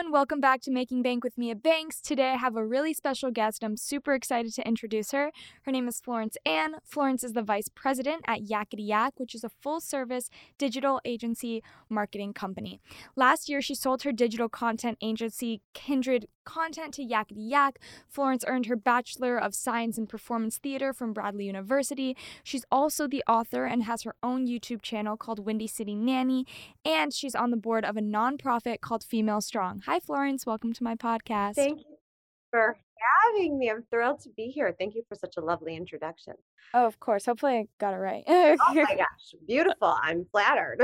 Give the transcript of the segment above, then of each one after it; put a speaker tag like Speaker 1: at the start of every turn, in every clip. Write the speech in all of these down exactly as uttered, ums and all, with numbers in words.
Speaker 1: everyone. Welcome back to Making Bank with Mia Banks. Today I have a really special guest. I'm super excited to introduce her. Her name is Florence Ann. Florence is the vice president at Yakety Yak, which is a full-service digital agency marketing company. Last year, she sold her digital content agency, Kindred Content, to Yakety Yak. Florence earned her Bachelor of Science in Performance Theater from Bradley University. She's also the author and has her own YouTube channel called Windy City Nanny, and she's on the board of a nonprofit called Female Strong. Hi, Florence. Welcome to my podcast.
Speaker 2: Thank you for having me. I'm thrilled to be here. Thank you for such a lovely introduction.
Speaker 1: Oh, of course. Hopefully I got it right.
Speaker 2: Oh my gosh, beautiful. I'm flattered.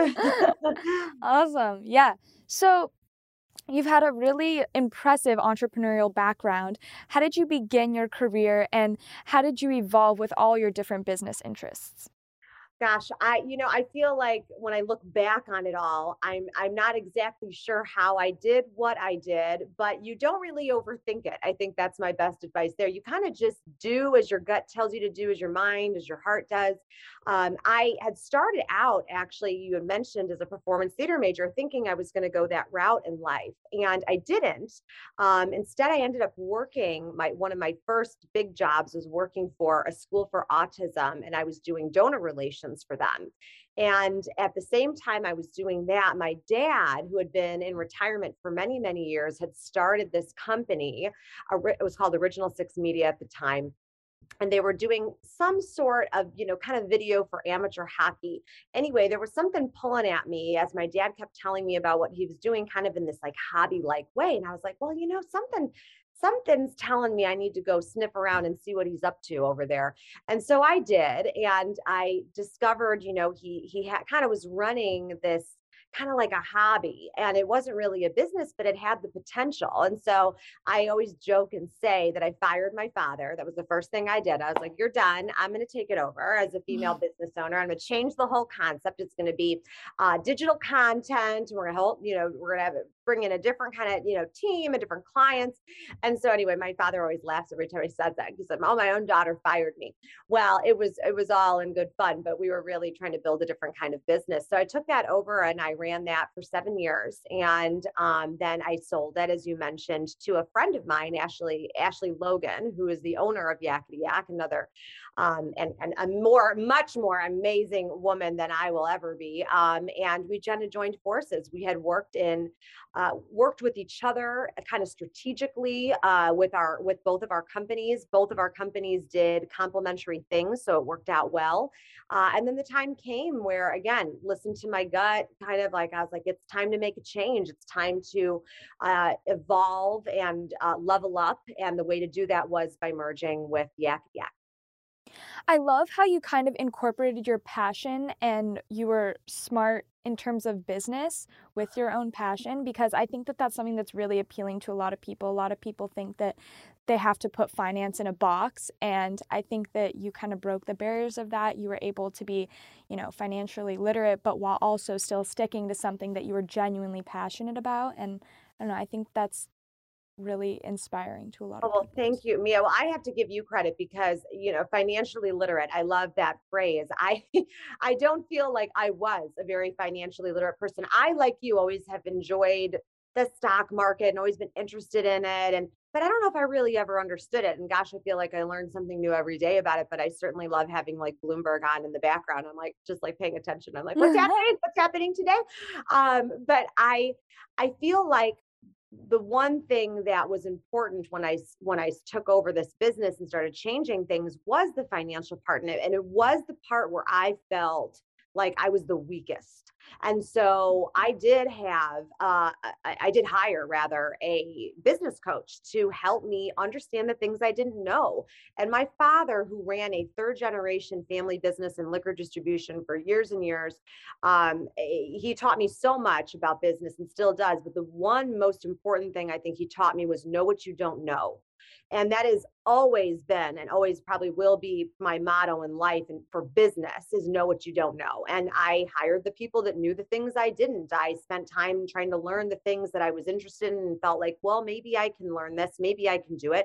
Speaker 1: Awesome. Yeah. So you've had a really impressive entrepreneurial background. How did you begin your career, and how did you evolve with all your different business interests?
Speaker 2: Gosh, I, you know, I feel like when I look back on it all, I'm I'm not exactly sure how I did what I did, but you don't really overthink it. I think that's my best advice there. You kind of just do as your gut tells you to do, as your mind, as your heart does. Um, I had started out, actually, you had mentioned, as a performance theater major, thinking I was going to go that route in life, and I didn't. Um, instead, I ended up working. My one of my first big jobs was working for a school for autism, and I was doing donor relations for them. And at the same time I was doing that, my dad, who had been in retirement for many, many years, had started this company. It was called Original Six Media at the time. And they were doing some sort of, you know, kind of video for amateur hockey. Anyway, there was something pulling at me as my dad kept telling me about what he was doing kind of in this like hobby-like way. And I was like, well, you know, something something's telling me I need to go sniff around and see what he's up to over there. And so I did. And I discovered, you know, he he had kind of was running this kind of like a hobby, and it wasn't really a business, but it had the potential. And so I always joke and say that I fired my father. That was the first thing I did. I was like, you're done. I'm going to take it over as a female business owner. I'm going to change the whole concept. It's going to be uh, digital content. We're going to help, you know, we're going to have bring in a different kind of, you know, team and different clients. And so anyway, my father always laughs every time he says that. He said, oh, my own daughter fired me. Well, it was, it was all in good fun, but we were really trying to build a different kind of business. So I took that over and I ran that for seven years. And um, then I sold it, as you mentioned, to a friend of mine, Ashley, Ashley Logan, who is the owner of Yakety Yak, another um, and, and a more, much more amazing woman than I will ever be. Um, and we kind of joined forces. We had worked in, uh, worked with each other kind of strategically uh, with our, with both of our companies. Both of our companies did complementary things, so it worked out well. Uh, and then the time came where, again, listen to my gut, kind of like, I was like, it's time to make a change. It's time to uh, evolve and uh, level up. And the way to do that was by merging with Yakety Yak.
Speaker 1: I love how you kind of incorporated your passion and you were smart in terms of business with your own passion, because I think that that's something that's really appealing to a lot of people. A lot of people think that they have to put finance in a box, and I think that you kind of broke the barriers of that. You were able to be, you know, financially literate, but while also still sticking to something that you were genuinely passionate about. And I don't know, I think that's really inspiring to a lot
Speaker 2: Oh,
Speaker 1: of
Speaker 2: well,
Speaker 1: people.
Speaker 2: thank you, Mia. Well, I have to give you credit because, you know, financially literate. I love that phrase. I, I don't feel like I was a very financially literate person. I, like you, always have enjoyed the stock market and always been interested in it. And, but I don't know if I really ever understood it. And gosh, I feel like I learned something new every day about it. But I certainly love having like Bloomberg on in the background. I'm like, just like paying attention. I'm like, what's happening? What's happening today? Um, but I, I feel like the one thing that was important when I when I took over this business and started changing things was the financial part, and it, and it was the part where I felt like I was the weakest. And so I did have, uh, I, I did hire rather a business coach to help me understand the things I didn't know. And my father, who ran a third generation family business in liquor distribution for years and years, um, he taught me so much about business and still does. But the one most important thing I think he taught me was know what you don't know. And that has always been and always probably will be my motto in life and for business is know what you don't know. And I hired the people that knew the things I didn't. I spent time trying to learn the things that I was interested in and felt like, well, maybe I can learn this, maybe I can do it.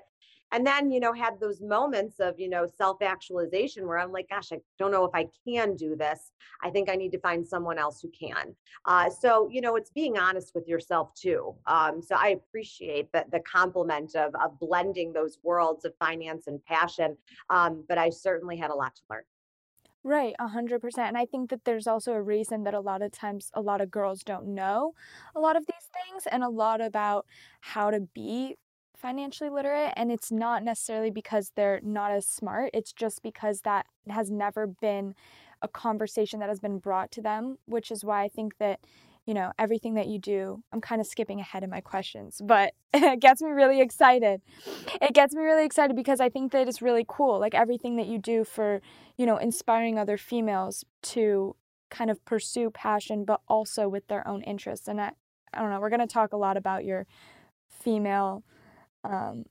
Speaker 2: And then, you know, had those moments of, you know, self-actualization where I'm like, gosh, I don't know if I can do this. I think I need to find someone else who can. Uh, so, you know, it's being honest with yourself too. Um, so I appreciate that the compliment of, of blending those worlds of finance and passion. Um, but I certainly had a lot to learn.
Speaker 1: Right, one hundred percent. And I think that there's also a reason that a lot of times a lot of girls don't know a lot of these things and a lot about how to be financially literate. And it's not necessarily because they're not as smart, it's just because that has never been a conversation that has been brought to them, which is why I think that, you know, everything that you do, I'm kind of skipping ahead in my questions, but it gets me really excited. It gets me really excited because I think that it's really cool. Like everything that you do for, you know, inspiring other females to kind of pursue passion, but also with their own interests. And I, I don't know, we're going to talk a lot about your female, um,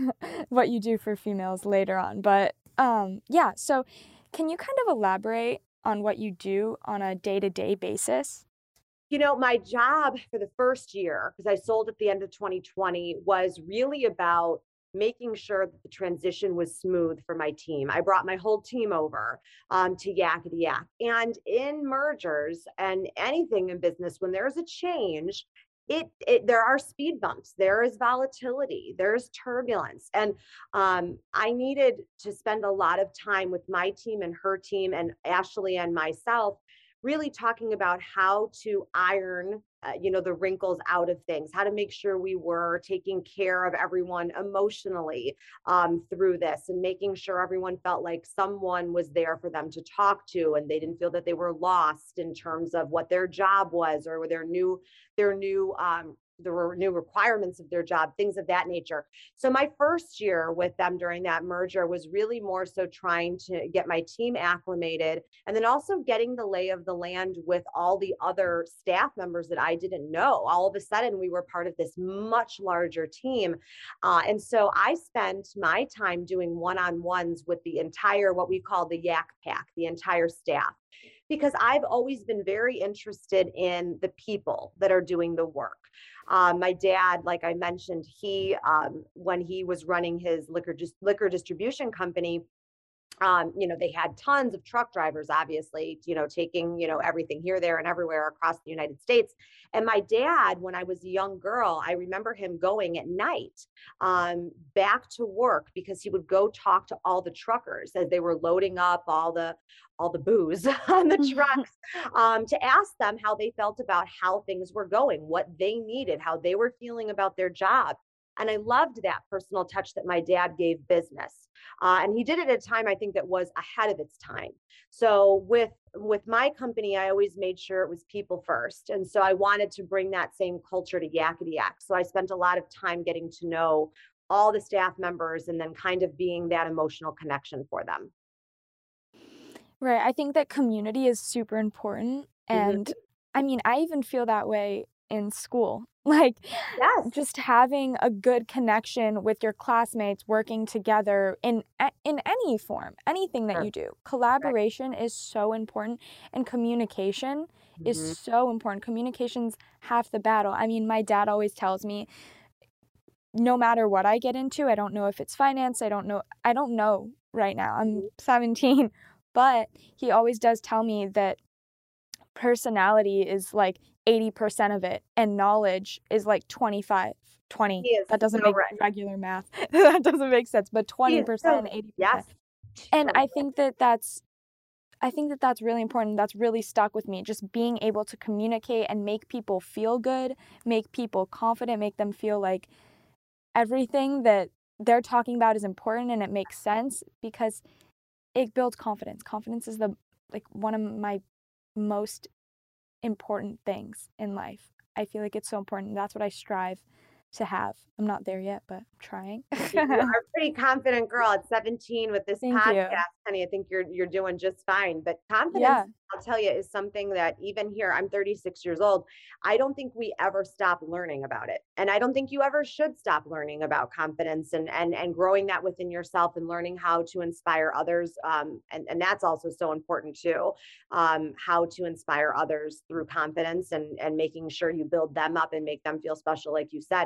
Speaker 1: what you do for females later on. But um, yeah, so can you kind of elaborate on what you do on a day to day basis?
Speaker 2: You know, my job for the first year, because I sold at the end of twenty twenty, was really about making sure that the transition was smooth for my team. I brought my whole team over um, to Yakety Yak. And in mergers and anything in business, when there's a change, it, it there are speed bumps, there is volatility, there's turbulence, and um, I needed to spend a lot of time with my team and her team and Ashley and myself really talking about how to iron uh, you know the wrinkles out of things, how to make sure we were taking care of everyone emotionally um, through this, and making sure everyone felt like someone was there for them to talk to and they didn't feel that they were lost in terms of what their job was or their new their new um, the new requirements of their job, things of that nature. So my first year with them during that merger was really more so trying to get my team acclimated, and then also getting the lay of the land with all the other staff members that I didn't know. All of a sudden, we were part of this much larger team. Uh, and so I spent my time doing one on ones with the entire, what we call the Yak Pack, the entire staff, because I've always been very interested in the people that are doing the work. Um, my dad, like I mentioned, he um, when he was running his liquor dis- liquor distribution company, um, you know, they had tons of truck drivers, obviously, you know, taking, you know, everything here, there, and everywhere across the United States. And my dad, when I was a young girl, I remember him going at night um, back to work because he would go talk to all the truckers as they were loading up all the all the booze on the trucks um, to ask them how they felt about how things were going, what they needed, how they were feeling about their job. And I loved that personal touch that my dad gave business. Uh, and he did it at a time I think that was ahead of its time. So with with my company, I always made sure it was people first, and so I wanted to bring that same culture to Yakety Yak. So I spent a lot of time getting to know all the staff members and then kind of being that emotional connection for them.
Speaker 1: Right. I think that community is super important. And
Speaker 2: Mhm.
Speaker 1: I mean, I even feel that way in school. Like,
Speaker 2: Yes.
Speaker 1: just having a good connection with your classmates working together in a- in any form, anything that
Speaker 2: Sure.
Speaker 1: you do.
Speaker 2: Right.
Speaker 1: Collaboration is so important and communication is
Speaker 2: Mhm.
Speaker 1: so important. Communication's half the battle. I mean, my dad always tells me no matter what I get into, I don't know if it's finance, I don't know I don't know right now. I'm
Speaker 2: Mhm.
Speaker 1: seventeen, but he always does tell me that personality is like eighty percent of it and knowledge is like twenty-five, twenty.
Speaker 2: He is
Speaker 1: That doesn't
Speaker 2: so
Speaker 1: make
Speaker 2: right.
Speaker 1: regular math. That doesn't make sense, but
Speaker 2: He is so
Speaker 1: twenty percent,
Speaker 2: right. Yes.
Speaker 1: eighty percent. And
Speaker 2: Totally.
Speaker 1: I think that that's I think that that's really important. That's really stuck with me. Just being able to communicate and make people feel good, make people confident, make them feel like everything that they're talking about is important and it makes sense because it builds confidence. Confidence is the like one of my most important things in life. I feel like it's so important. That's what I strive to have. I'm not there yet, but I'm trying.
Speaker 2: You are a pretty confident girl at seventeen with this
Speaker 1: Thank you.
Speaker 2: podcast, honey. I think you're you're doing just fine. But confidence,
Speaker 1: Yeah.
Speaker 2: I'll tell you, is something that even here, I'm thirty-six years old. I don't think we ever stop learning about it. And I don't think you ever should stop learning about confidence and and and growing that within yourself and learning how to inspire others. Um, and, and that's also so important too. Um, how to inspire others through confidence and and making sure you build them up and make them feel special, like you said.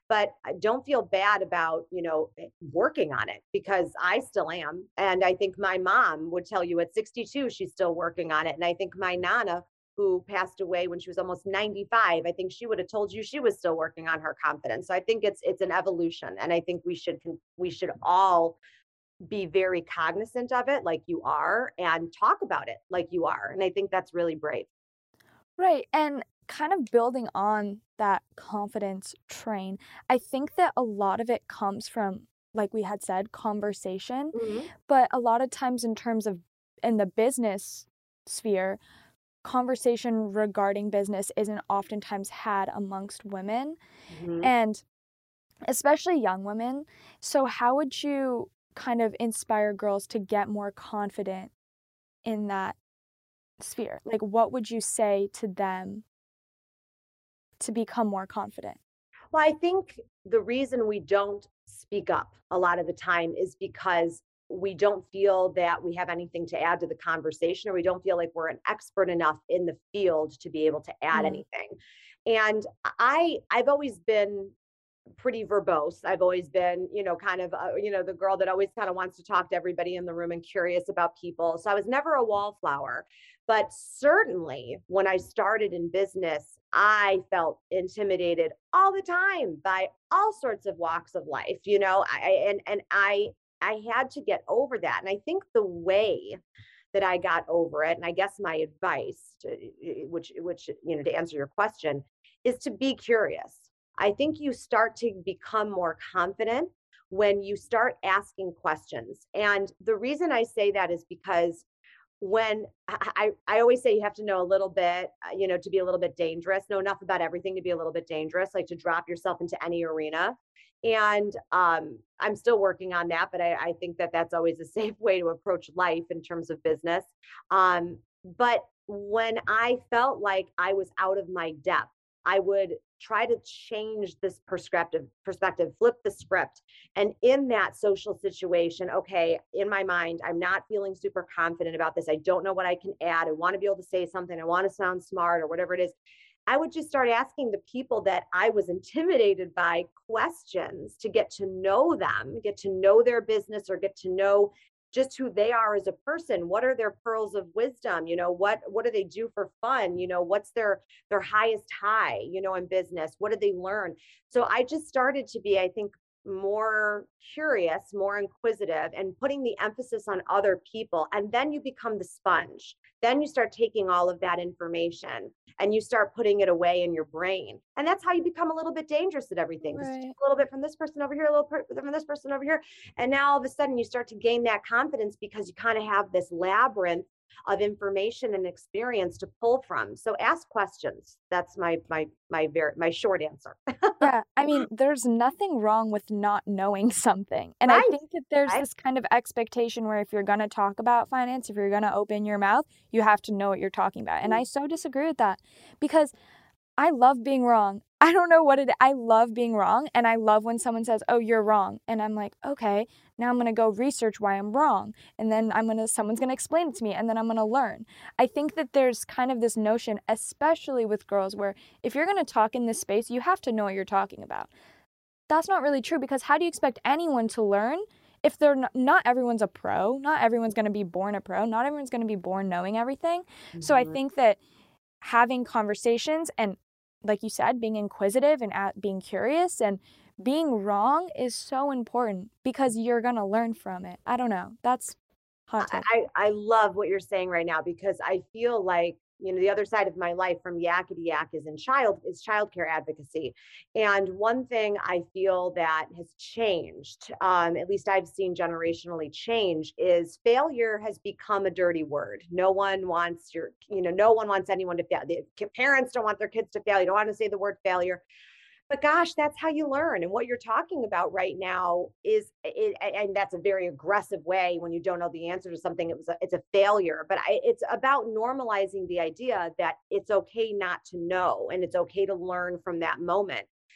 Speaker 2: but I don't feel bad about, you know, eh, working on it because I still am. And I think my mom would tell you at sixty-two, she's still working on it. And I think my Nana, who passed away when she was almost ninety-five, I think she would have told you she was still working on her confidence. So I think it's it's an evolution, and I think we should we should all be very cognizant of it like you are and talk about it like you are. And I think that's really brave.
Speaker 1: Right. And kind of building on that confidence train, I think that a lot of it comes from, like we had said, conversation.
Speaker 2: Mhm.
Speaker 1: But a lot of times, in terms of in the business sphere, conversation regarding business isn't oftentimes had amongst women,
Speaker 2: Mhm.
Speaker 1: and especially young women. So, how would you kind of inspire girls to get more confident in that sphere? Like, what would you say to them to become more confident?
Speaker 2: Well, I think the reason we don't speak up a lot of the time is because we don't feel that we have anything to add to the conversation, or we don't feel like we're an expert enough in the field to be able to add
Speaker 1: Mm.
Speaker 2: anything. And I I've always been pretty verbose. I've always been, you know, kind of, uh, you know, the girl that always kind of wants to talk to everybody in the room and curious about people. So I was never a wallflower. But certainly when I started in business, I felt intimidated all the time by all sorts of walks of life, you know, I, and, and I, I had to get over that. And I think the way that I got over it, and I guess my advice, to, which, which, you know, to answer your question, is to be curious. I think you start to become more confident when you start asking questions. And the reason I say that is because when I, I always say you have to know a little bit, uh, you know, to be a little bit dangerous, know enough about everything to be a little bit dangerous, like to drop yourself into any arena. And um, I'm still working on that, but I, I think that that's always a safe way to approach life in terms of business. Um, but when I felt like I was out of my depth, I would try to change this perspective, perspective, flip the script. And in that social situation, okay, in my mind, I'm not feeling super confident about this. I don't know what I can add. I want to be able to say something. I want to sound smart or whatever it is. I would just start asking the people that I was intimidated by questions to get to know them, get to know their business, or get to know just who they are as a person. What are their pearls of wisdom? You know, what what do they do for fun? You know, what's their their highest high, you know, in business? What did they learn? So I just started to be, I think, more curious, more inquisitive, and putting the emphasis on other people. And then you become the sponge. Then you start taking all of that information and you start putting it away in your brain. And that's how you become a little bit dangerous at everything. Just
Speaker 1: Right.
Speaker 2: a little bit from this person over here, a little bit from this person over here. And now all of a sudden you start to gain that confidence because you kind of have this labyrinth of information and experience to pull from. So ask questions. That's my my my very my short answer.
Speaker 1: Yeah, I mean, there's nothing wrong with not knowing something. And I
Speaker 2: Right.
Speaker 1: think that there's
Speaker 2: Right.
Speaker 1: this kind of expectation where if you're going to talk about finance, if you're going to open your mouth, you have to know what you're talking about. And I so disagree with that because I love being wrong. I don't know what it I love being wrong, and I love when someone says, "Oh, you're wrong." And I'm like, "Okay, now I'm going to go research why I'm wrong." And then I'm going to someone's going to explain it to me, and then I'm going to learn. I think that there's kind of this notion, especially with girls, where if you're going to talk in this space, you have to know what you're talking about. That's not really true because how do you expect anyone to learn if they're not, not everyone's a pro, not everyone's going to be born a pro, not everyone's going to be born knowing everything. So I
Speaker 2: Mhm.
Speaker 1: think that having conversations and, like you said, being inquisitive and at being curious and being wrong is so important because you're going to learn from it. I don't know. That's hot
Speaker 2: I,
Speaker 1: take.
Speaker 2: I I love what you're saying right now because I feel like, you know, the other side of my life from yakety yak is in child is childcare advocacy. And one thing I feel that has changed, um, at least I've seen generationally change, is failure has become a dirty word. No one wants your, you know, no one wants anyone to fail. The parents don't want their kids to fail. You don't want to say the word failure. But gosh, that's how you learn. And what you're talking about right now is, it, and that's a very aggressive way when you don't know the answer to something. It was, a, it's a failure. But I, it's about normalizing the idea that it's okay not to know, and it's okay to learn from that moment.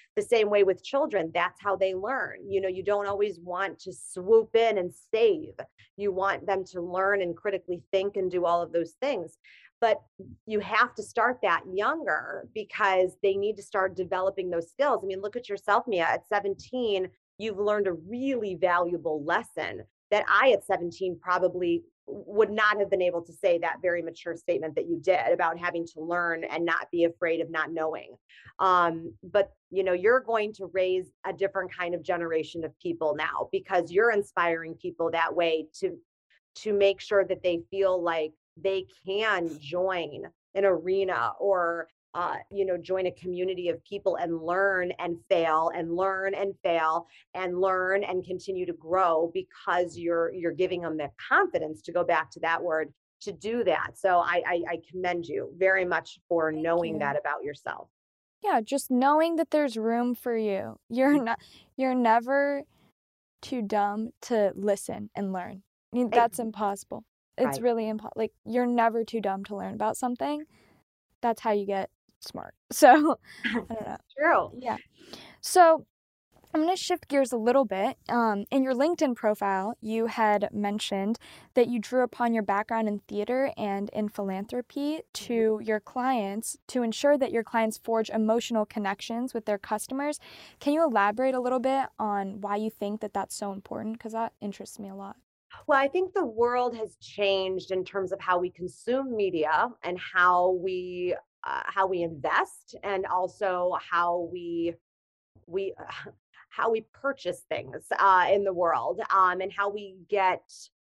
Speaker 2: The same way with children, that's how they learn. You know, you don't always want to swoop in and save. You want them to learn and critically think and do all of those things. But you have to start that younger because they need to start developing those skills. I mean, look at yourself, Mia. At seventeen, you've learned a really valuable lesson that I at seventeen probably would not have been able to say that very mature statement that you did about having to learn and not be afraid of not knowing. Um, but you know, you're going to raise a different kind of generation of people now because you're inspiring people that way to to make sure that they feel like they can join an arena or uh, you know, join a community of people and learn and fail and learn and fail and learn and continue to grow because you're you're giving them the confidence, to go back to that word, to do that. So I I, I commend you very much for
Speaker 1: Thank
Speaker 2: knowing
Speaker 1: you.
Speaker 2: that about yourself.
Speaker 1: Yeah, just knowing that there's room for you. You're not you're never too dumb to listen and learn. I mean,
Speaker 2: Ex-
Speaker 1: that's impossible. It's
Speaker 2: Right.
Speaker 1: really impossible. Like, you're never too dumb to learn about something. That's how you get smart. So, I don't know.
Speaker 2: True.
Speaker 1: Yeah. So, I'm going to shift gears a little bit. Um, in your LinkedIn profile, you had mentioned that you drew upon your background in theater and in philanthropy to your clients to ensure that your clients forge emotional connections with their customers. Can you elaborate a little bit on why you think that that's so important? Because that interests me a lot.
Speaker 2: Well, I think the world has changed in terms of how we consume media and how we uh, how we invest, and also how we we uh, how we purchase things uh, in the world, um, and how we get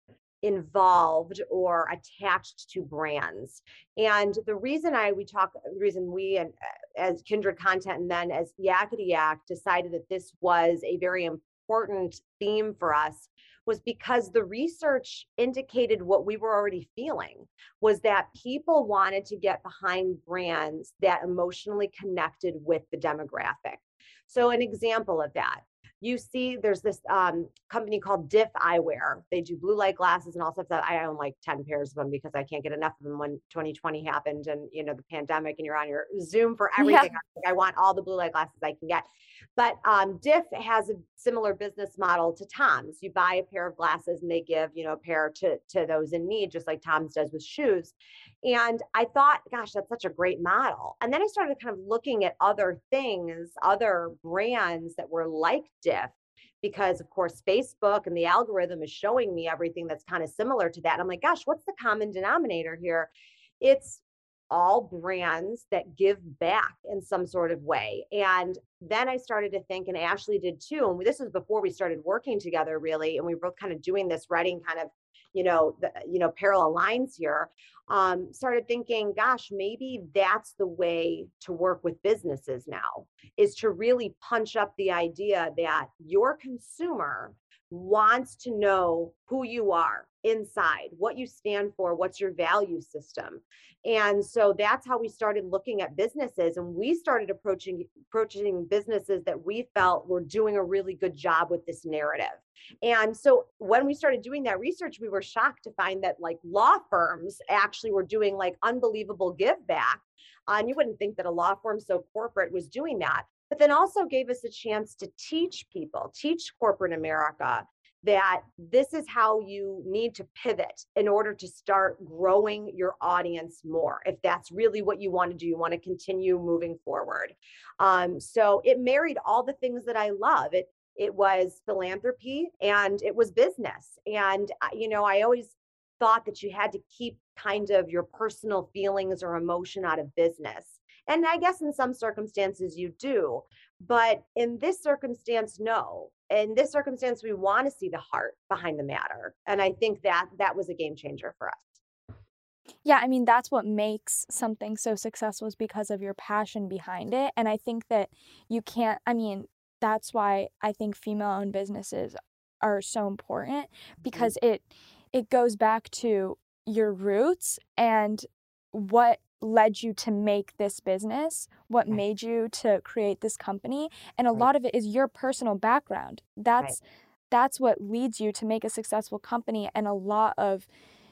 Speaker 2: involved or attached to brands. And the reason I we talk, the reason we and uh, as Kindred Content and then as Yakety Yak decided that this was a very important theme for us was because the research indicated what we were already feeling, was that people wanted to get behind brands that emotionally connected with the demographic. So an example of that, you see there's this um, company called Diff Eyewear. They do blue light glasses and all stuff. That I own like ten pairs of them because I can't get enough of them when twenty twenty happened and, you know, the pandemic, and you're on your Zoom for
Speaker 1: Yeah.
Speaker 2: everything. I, like, I want all the blue light glasses I can get. But um, Diff has a similar business model to Tom's. You buy a pair of glasses and they give, you know, a pair to, to those in need, just like Tom's does with shoes. And I thought, gosh, that's such a great model. And then I started kind of looking at other things, other brands that were like Diff, because of course, Facebook and the algorithm is showing me everything that's kind of similar to that. And I'm like, gosh, what's the common denominator here? It's all brands that give back in some sort of way. And then I started to think, and Ashley did too. And this was before we started working together, really. And we were both kind of doing this, writing kind of, you know, the, you know, parallel lines here. Um, started thinking, gosh, maybe that's the way to work with businesses now, is to really punch up the idea that your consumer wants to know who you are inside, what you stand for, what's your value system. And so that's how we started looking at businesses, and we started approaching approaching businesses that we felt were doing a really good job with this narrative. And so when we started doing that research, we were shocked to find that like law firms actually were doing like unbelievable give back. Uh, and you wouldn't think that a law firm so corporate was doing that, but then also gave us a chance to teach people, teach corporate America, that this is how you need to pivot in order to start growing your audience more. If that's really what you want to do, you want to continue moving forward. Um, so it married all the things that I love. It it was philanthropy and it was business. And you know, I always thought that you had to keep kind of your personal feelings or emotion out of business. And I guess in some circumstances you do, but in this circumstance, no. In this circumstance, we want to see the heart behind the matter. And I think that that was a game changer for us.
Speaker 1: Yeah, I mean, that's what makes something so successful, is because of your passion behind it. And I think that you can't, I mean, that's why I think female-owned businesses are so important, because it it goes back to your roots and what led you to make this business, what
Speaker 2: Right.
Speaker 1: made you to create this company. And a
Speaker 2: Right.
Speaker 1: lot of it is your personal background. That's
Speaker 2: Right.
Speaker 1: that's what leads you to make a successful company, and a lot of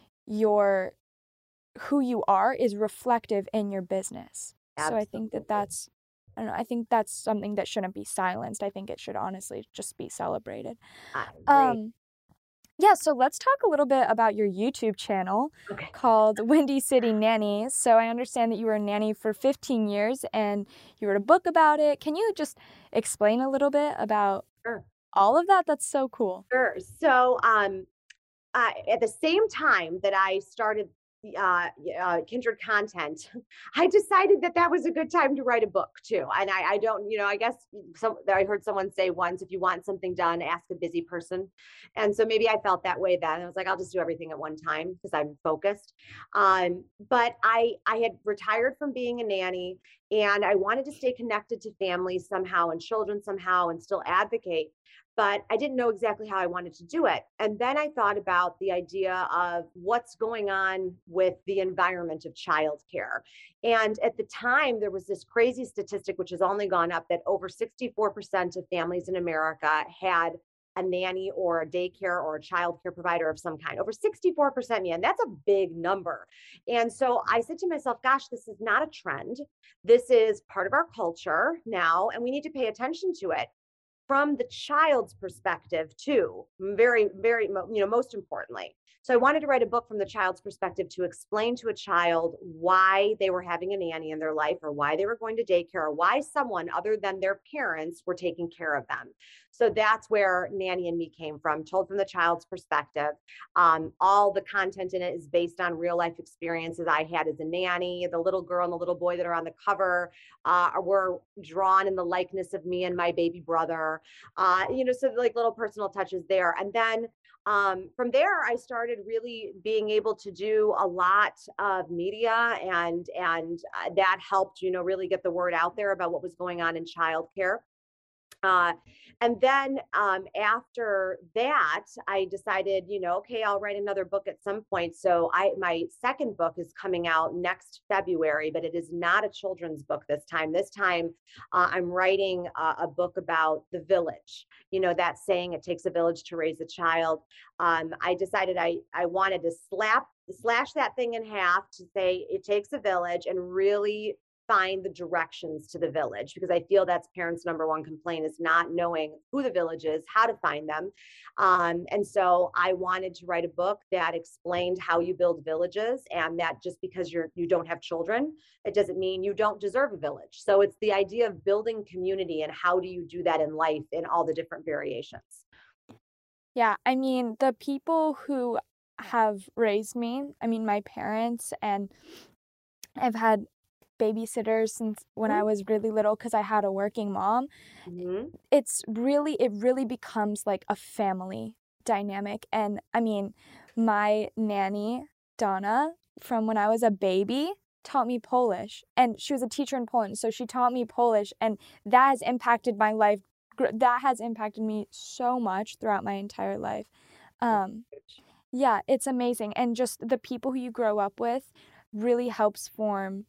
Speaker 1: your who you are is reflective in your business. So I think that
Speaker 2: Absolutely.
Speaker 1: that's I don't know, I think that's something that shouldn't be silenced. I think it should honestly just be celebrated.
Speaker 2: I agree.
Speaker 1: Um, yeah, so let's talk a little bit about your YouTube channel
Speaker 2: Okay.
Speaker 1: called Windy City Nanny. So I understand that you were a nanny for fifteen years and you wrote a book about it. Can you just explain a little bit about
Speaker 2: Sure.
Speaker 1: all of that? That's so cool.
Speaker 2: Sure. So, um, uh, at the same time that I started uh, uh, Kindred Content, I decided that that was a good time to write a book too. And I, I don't, you know, I guess some, I heard someone say once, if you want something done, ask a busy person. And so maybe I felt that way then. I was like, I'll just do everything at one time because I'm focused. Um, but I, I had retired from being a nanny and I wanted to stay connected to families somehow and children somehow and still advocate, but I didn't know exactly how I wanted to do it. And then I thought about the idea of what's going on with the environment of childcare. And at the time, there was this crazy statistic, which has only gone up, that over sixty-four percent of families in America had a nanny or a daycare or a childcare provider of some kind. Over sixty-four percent, man, that's a big number. And so I said to myself, gosh, this is not a trend. This is part of our culture now, and we need to pay attention to it from the child's perspective too, very very you know most importantly. So I wanted to write a book from the child's perspective to explain to a child why they were having a nanny in their life, or why they were going to daycare, or why someone other than their parents were taking care of them. So that's where Nanny and Me came from, told from the child's perspective. Um, all the content in it is based on real life experiences I had as a nanny. The little girl and the little boy that are on the cover uh, were drawn in the likeness of me and my baby brother. Uh, you know, so like little personal touches there. And then um, from there, I started really being able to do a lot of media, and and uh, that helped, you know, really get the word out there about what was going on in childcare. Uh, and then um, after that, I decided, you know, okay, I'll write another book at some point. So I, my second book is coming out next February, but it is not a children's book this time. This time, uh, I'm writing a, a book about the village. You know, that saying, it takes a village to raise a child. Um, I decided I I wanted to slap slash that thing in half to say it takes a village, and really find the directions to the village, because I feel that's parents' number one complaint, is not knowing who the village is, how to find them. Um, and so I wanted to write a book that explained how you build villages, and that just because you're you don't have children, it doesn't mean you don't deserve a village. So it's the idea of building community, and how do you do that in life in all the different variations.
Speaker 1: Yeah, I mean, the people who have raised me, I mean, my parents, and I've had babysitters since when I was really little because I had a working mom.
Speaker 2: Mm-hmm.
Speaker 1: It's really, it really becomes like a family dynamic. And I mean, my nanny, Donna, from when I was a baby, taught me Polish, and she was a teacher in Poland. So she taught me Polish, and that has impacted my life. That has impacted me so much throughout my entire life. Um, yeah, it's amazing. And just the people who you grow up with really helps form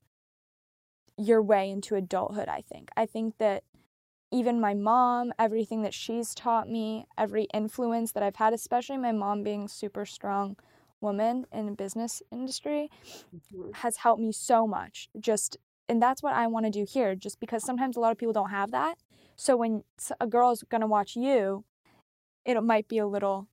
Speaker 1: your way into adulthood, I think. I think that even my mom, everything that she's taught me, every influence that I've had, especially my mom being a super strong woman in the business industry,
Speaker 2: Mm-hmm.
Speaker 1: has helped me so much. Just, and that's what I want to do here, just because sometimes a lot of people don't have that. So when a girl is going to watch you, it might be a little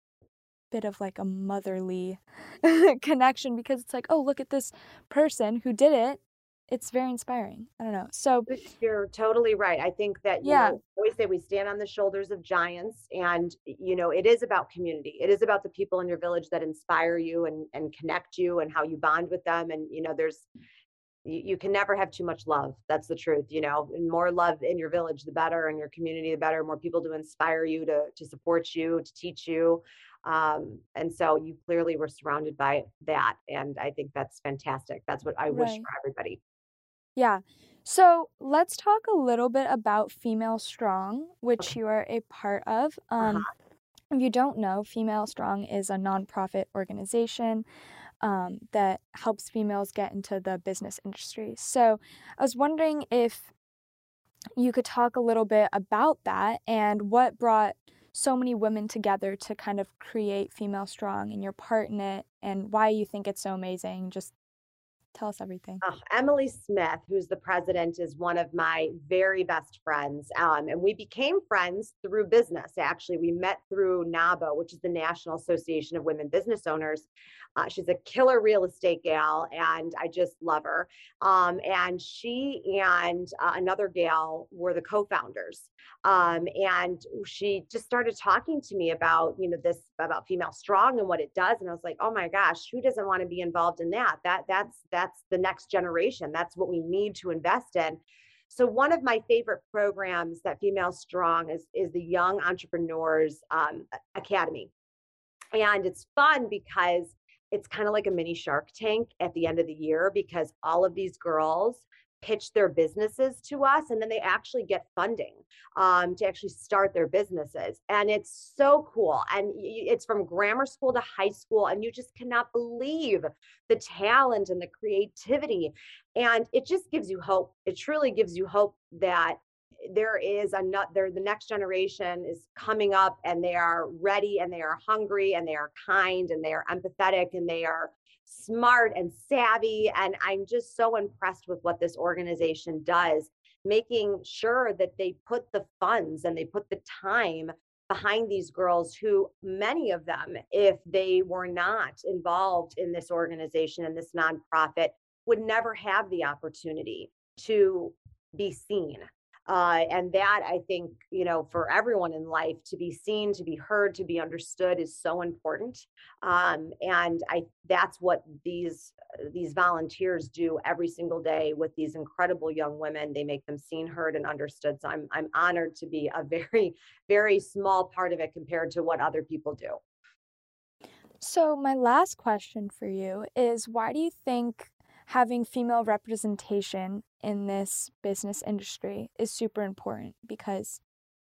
Speaker 1: bit of like a motherly connection, because it's like, oh, look at this person who did it. It's very inspiring. I don't know. So
Speaker 2: You're totally right. I think that, you
Speaker 1: yeah,
Speaker 2: know, I always say we stand on the shoulders of giants, and, you know, it is about community. It is about the people in your village that inspire you and, and connect you, and how you bond with them. And, you know, there's, you, you can never have too much love. That's the truth, you know, and more love in your village, the better, and your community, the better, more people to inspire you, to, to support you, to teach you. Um, and so you clearly were surrounded by that. And I think that's fantastic. That's what I wish
Speaker 1: right.
Speaker 2: for everybody.
Speaker 1: Yeah. So let's talk a little bit about Female Strong, which
Speaker 2: Okay.
Speaker 1: you are a part of. Um,
Speaker 2: Uh-huh.
Speaker 1: if you don't know, Female Strong is a nonprofit organization um, that helps females get into the business industry. So I was wondering if you could talk a little bit about that, and what brought so many women together to kind of create Female Strong, and your part in it, and why you think it's so amazing. Just Tell us everything.
Speaker 2: Oh, Emily Smith, who's the president, is one of my very best friends. Um, and we became friends through business. Actually, we met through NABO, which is the National Association of Women Business Owners. Uh, she's a killer real estate gal, and I just love her. Um, and she and uh, another gal were the co-founders. Um, and she just started talking to me about, you know, this about Female Strong and what it does. And I was like, oh my gosh, who doesn't want to be involved in that? That that's that's the next generation. That's what we need to invest in. So one of my favorite programs that Female Strong is is the Young Entrepreneurs um, Academy. And it's fun because it's kind of like a mini Shark Tank at the end of the year, because all of these girls pitch their businesses to us, and then they actually get funding um, to actually start their businesses. And it's so cool. And it's from grammar school to high school, and you just cannot believe the talent and the creativity. And it just gives you hope. It truly gives you hope that there is a nut there the next generation is coming up, and they are ready, and they are hungry, and they are kind, and they are empathetic, and they are smart and savvy. And I'm just so impressed with what this organization does, making sure that they put the funds and they put the time behind these girls, who many of them, if they were not involved in this organization and this nonprofit, would never have the opportunity to be seen. Uh, and that, I think, you know, for everyone in life, to be seen, to be heard, to be understood is so important. Um, and I that's what these these volunteers do every single day with these incredible young women. They make them seen, heard, and understood. So I'm I'm honored to be a very, very small part of it compared to what other people do.
Speaker 1: So, my last question for you is, why do you think having female representation in this business industry is super important? Because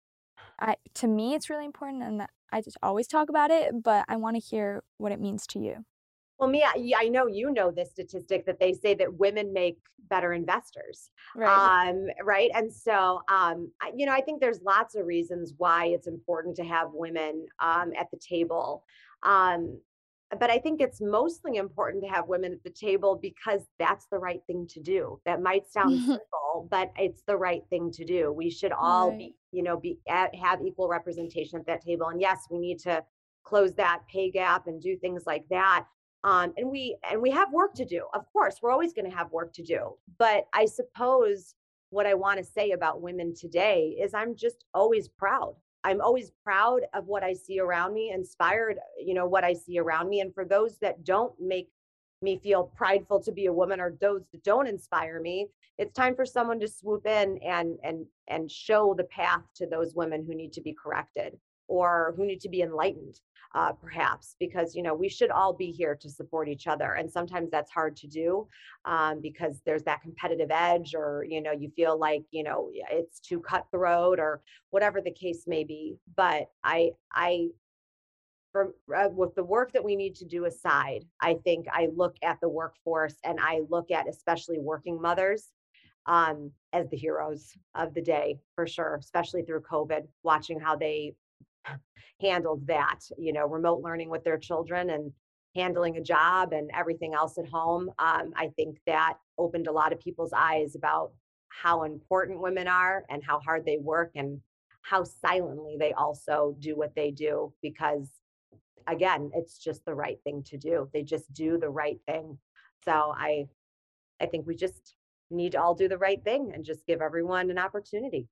Speaker 1: I, to me, it's really important, and I just always talk about it, but I want to hear what it means to you.
Speaker 2: Well, Mia, yeah, I know you know this statistic that they say that women make better investors,
Speaker 1: Right.
Speaker 2: um, right? And so, um, I, you know, I think there's lots of reasons why it's important to have women um, at the table. Um, but I think it's mostly important to have women at the table because that's the right thing to do. That might sound simple, but it's the right thing to do. We should all
Speaker 1: Right.
Speaker 2: be, you know, be at, have equal representation at that table. And yes, we need to close that pay gap and do things like that. Um, and we and we have work to do. Of course, we're always going to have work to do. But I suppose what I want to say about women today is I'm just always proud. I'm always proud of what I see around me, inspired, you know, what I see around me. And for those that don't make me feel prideful to be a woman, or those that don't inspire me, it's time for someone to swoop in and and and show the path to those women who need to be corrected or who need to be enlightened, uh, perhaps, because you know we should all be here to support each other. And sometimes that's hard to do um, because there's that competitive edge, or you know you feel like you know it's too cutthroat, or whatever the case may be. But I I for uh, with the work that we need to do aside, I think I look at the workforce, and I look at especially working mothers um, as the heroes of the day, for sure, especially through COVID, watching how they handled that, you know, remote learning with their children and handling a job and everything else at home. Um, I think that opened a lot of people's eyes about how important women are and how hard they work, and how silently they also do what they do, because again, it's just the right thing to do. They just do the right thing. So I I think we just need to all do the right thing and just give everyone an opportunity.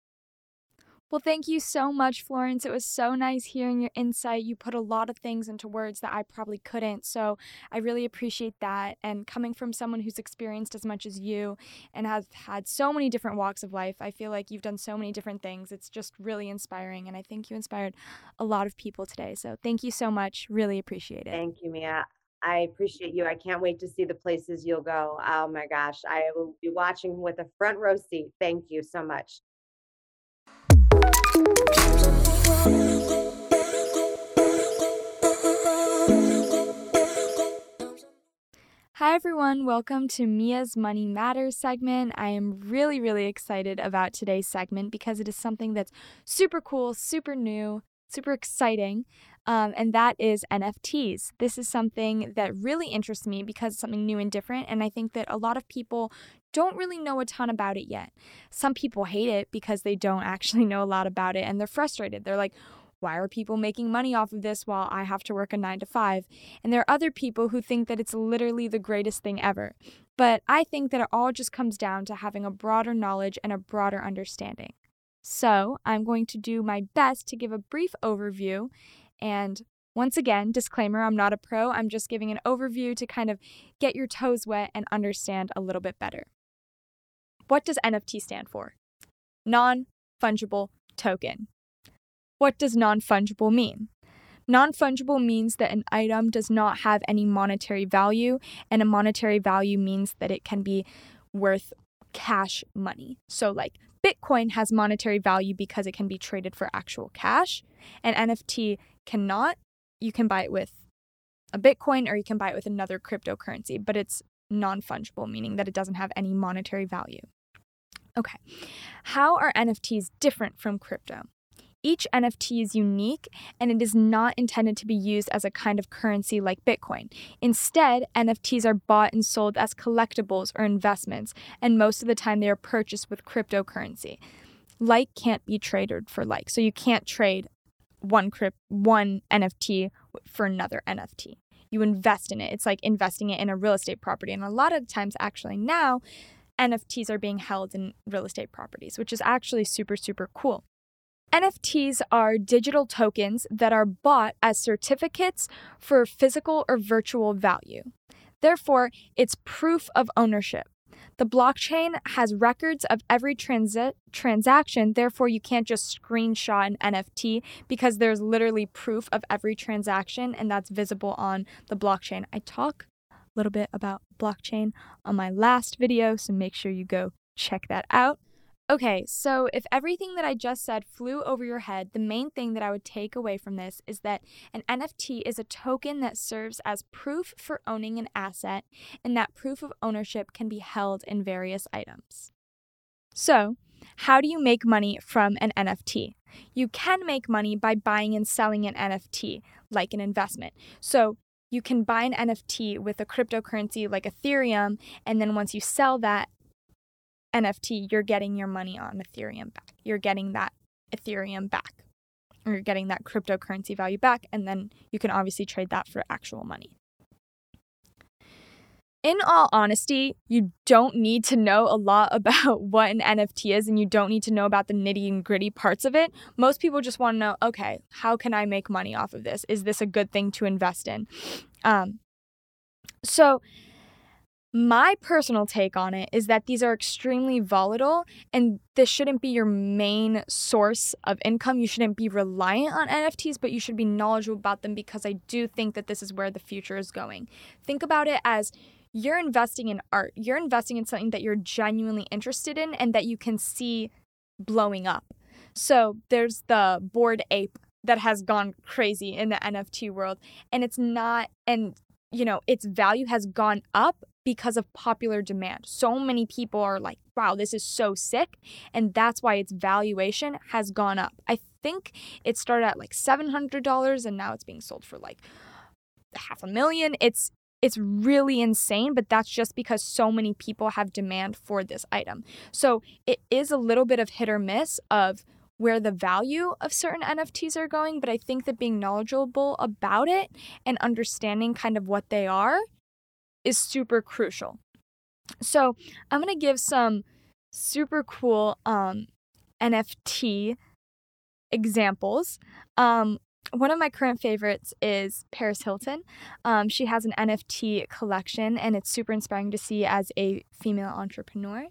Speaker 1: Well, thank you so much, Florence. It was so nice hearing your insight. You put a lot of things into words that I probably couldn't. So I really appreciate that. And coming from someone who's experienced as much as you and has had so many different walks of life, I feel like you've done so many different things. It's just really inspiring. And I think you inspired a lot of people today. So thank you so much. Really appreciate it.
Speaker 2: Thank you, Mia. I appreciate you. I can't wait to see the places you'll go. Oh my gosh, I will be watching with a front row seat. Thank you so much.
Speaker 1: Hi everyone, welcome to Mia's Money Matters segment. I am really, really excited about today's segment because it is something that's super cool, super new, super exciting, um, and that is N F Ts. This is something that really interests me because it's something new and different, and I think that a lot of people don't really know a ton about it yet. Some people hate it because they don't actually know a lot about it, and they're frustrated. They're like, why are people making money off of this while I have to work a nine to five? And there are other people who think that it's literally the greatest thing ever. But I think that it all just comes down to having a broader knowledge and a broader understanding. So I'm going to do my best to give a brief overview. And once again, disclaimer, I'm not a pro. I'm just giving an overview to kind of get your toes wet and understand a little bit better. What does N F T stand for? Non-fungible token. What does non-fungible mean? Non-fungible means that an item does not have any monetary value, and a monetary value means that it can be worth cash money. So like Bitcoin has monetary value because it can be traded for actual cash, and N F T cannot. You can buy it with a Bitcoin or you can buy it with another cryptocurrency, but it's non-fungible, meaning that it doesn't have any monetary value. Okay, how are N F Ts different from crypto? Each N F T is unique, and it is not intended to be used as a kind of currency like Bitcoin. Instead, N F Ts are bought and sold as collectibles or investments, and most of the time they are purchased with cryptocurrency. Like can't be traded for like, so you can't trade one crypt, one N F T for another N F T. You invest in it. It's like investing it in a real estate property, and a lot of times, actually now, N F Ts are being held in real estate properties, which is actually super, super cool. N F Ts are digital tokens that are bought as certificates for physical or virtual value. Therefore, it's proof of ownership. The blockchain has records of every transi- transaction, therefore you can't just screenshot an N F T because there's literally proof of every transaction, and that's visible on the blockchain. I talk a little bit about blockchain on my last video, so make sure you go check that out. Okay, so if everything that I just said flew over your head, the main thing that I would take away from this is that an N F T is a token that serves as proof for owning an asset, and that proof of ownership can be held in various items. So, how do you make money from an N F T? You can make money by buying and selling an N F T, like an investment. So, you can buy an N F T with a cryptocurrency like Ethereum, and then once you sell that N F T, you're getting your money on Ethereum back. You're getting that Ethereum back. Or you're getting that cryptocurrency value back, and then you can obviously trade that for actual money. In all honesty, you don't need to know a lot about what an N F T is, and you don't need to know about the nitty and gritty parts of it. Most people just want to know, okay, how can I make money off of this? Is this a good thing to invest in? Um, so... My personal take on it is that these are extremely volatile, and this shouldn't be your main source of income. You shouldn't be reliant on N F Ts, but you should be knowledgeable about them because I do think that this is where the future is going. Think about it as you're investing in art. You're investing in something that you're genuinely interested in and that you can see blowing up. So there's the Bored Ape that has gone crazy in the N F T world, and it's not, and you know, its value has gone up because of popular demand. So many people are like, wow, this is so sick. And that's why its valuation has gone up. I think it started at like seven hundred dollars and now it's being sold for like half a million. It's it's really insane, but that's just because so many people have demand for this item. So it is a little bit of hit or miss of where the value of certain N F Ts are going, but I think that being knowledgeable about it and understanding kind of what they are is super crucial. So I'm going to give some super cool um, N F T examples. Um, one of my current favorites is Paris Hilton. Um, she has an N F T collection, and it's super inspiring to see as a female entrepreneur.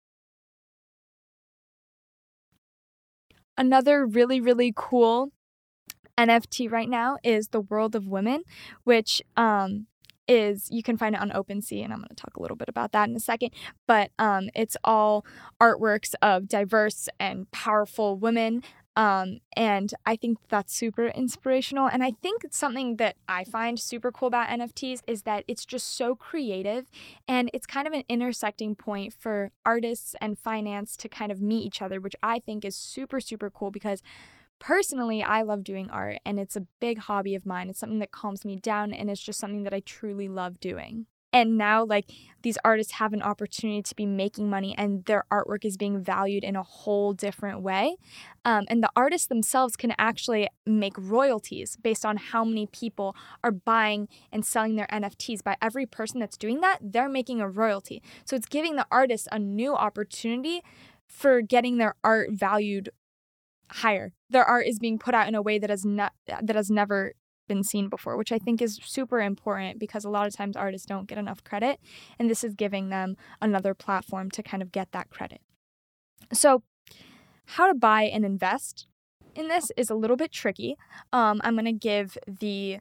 Speaker 1: Another really, really cool N F T right now is the World of Women, which um, is, you can find it on OpenSea, and I'm going to talk a little bit about that in a second, but um, it's all artworks of diverse and powerful women, um, and I think that's super inspirational, and I think it's something that I find super cool about N F Ts is that it's just so creative, and it's kind of an intersecting point for artists and finance to kind of meet each other, which I think is super, super cool because Personally, I love doing art, and it's a big hobby of mine. It's something that calms me down, and it's just something that I truly love doing. And now, like, these artists have an opportunity to be making money, and their artwork is being valued in a whole different way. Um, and the artists themselves can actually make royalties based on how many people are buying and selling their N F Ts. By every person that's doing that, they're making a royalty. So it's giving the artist a new opportunity for getting their art valued higher. Their art is being put out in a way that has not that has never been seen before, which I think is super important because a lot of times artists don't get enough credit, and this is giving them another platform to kind of get that credit. So how to buy and invest in this is a little bit tricky. Um, I'm going to give the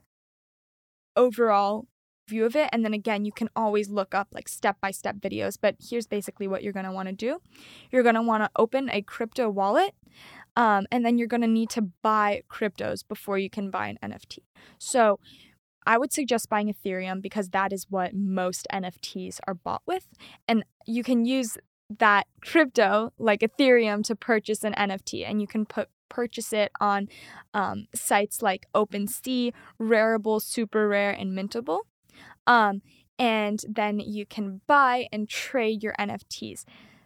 Speaker 1: overall view of it, and then again, you can always look up like step-by-step videos, but here's basically what you're going to want to do. You're going to want to open a crypto wallet. Um, and then you're going to need to buy cryptos before you can buy an N F T. So I would suggest buying Ethereum because that is what most N F Ts are bought with. And you can use that crypto, like Ethereum, to purchase an N F T. And you can put purchase it on um, sites like OpenSea, Rarible, Super Rare, and Mintable. Um, and then you can buy and trade your N F Ts.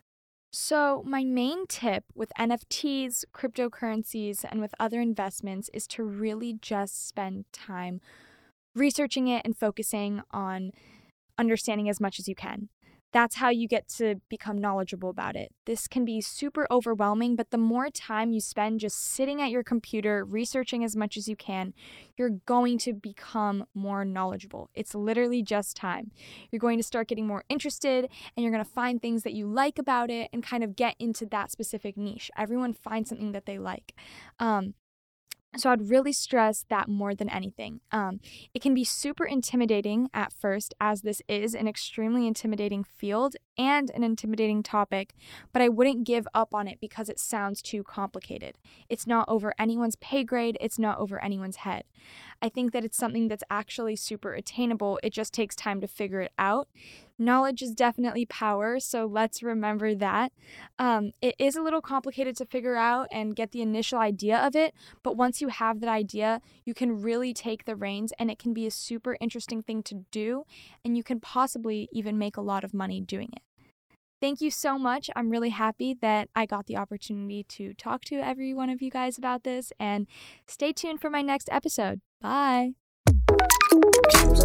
Speaker 1: So my main tip with N F Ts, cryptocurrencies, and with other investments is to really just spend time researching it and focusing on understanding as much as you can. That's how you get to become knowledgeable about it. This can be super overwhelming, but the more time you spend just sitting at your computer, researching as much as you can, you're going to become more knowledgeable. It's literally just time. You're going to start getting more interested, and you're going to find things that you like about it and kind of get into that specific niche. Everyone finds something that they like. Um, So I'd really stress that more than anything. Um, it can be super intimidating at first, as this is an extremely intimidating field and an intimidating topic, but I wouldn't give up on it because it sounds too complicated. It's not over anyone's pay grade. It's not over anyone's head. I think that it's something that's actually super attainable. It just takes time to figure it out. Knowledge is definitely power, so let's remember that. Um, it is a little complicated to figure out and get the initial idea of it, but once you have that idea, you can really take the reins, and it can be a super interesting thing to do, and you can possibly even make a lot of money doing it. Thank you so much. I'm really happy that I got the opportunity to talk to every one of you guys about this, and stay tuned for my next episode. Bye.